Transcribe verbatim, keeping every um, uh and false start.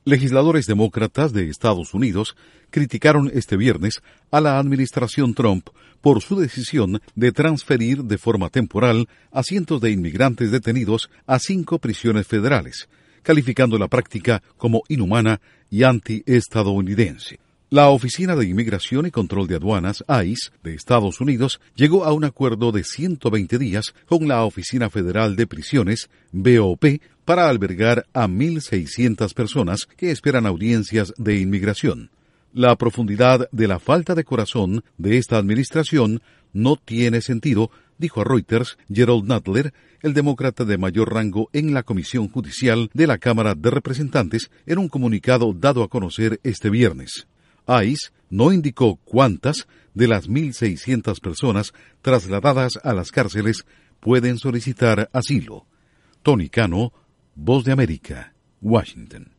Legisladores demócratas de Estados Unidos criticaron este viernes a la administración Trump por su decisión de transferir de forma temporal a cientos de inmigrantes detenidos a cinco prisiones federales, calificando la práctica como inhumana y antiestadounidense. La Oficina de Inmigración y Control de Aduanas, I C E, de Estados Unidos, llegó a un acuerdo de ciento veinte días con la Oficina Federal de Prisiones, B O P, para albergar a mil seiscientas personas que esperan audiencias de inmigración. La profundidad de la falta de corazón de esta administración no tiene sentido, dijo a Reuters Gerald Nadler, el demócrata de mayor rango en la Comisión Judicial de la Cámara de Representantes, en un comunicado dado a conocer este viernes. I C E no indicó cuántas de las mil seiscientas personas trasladadas a las cárceles pueden solicitar asilo. Tony Cano, Voz de América, Washington.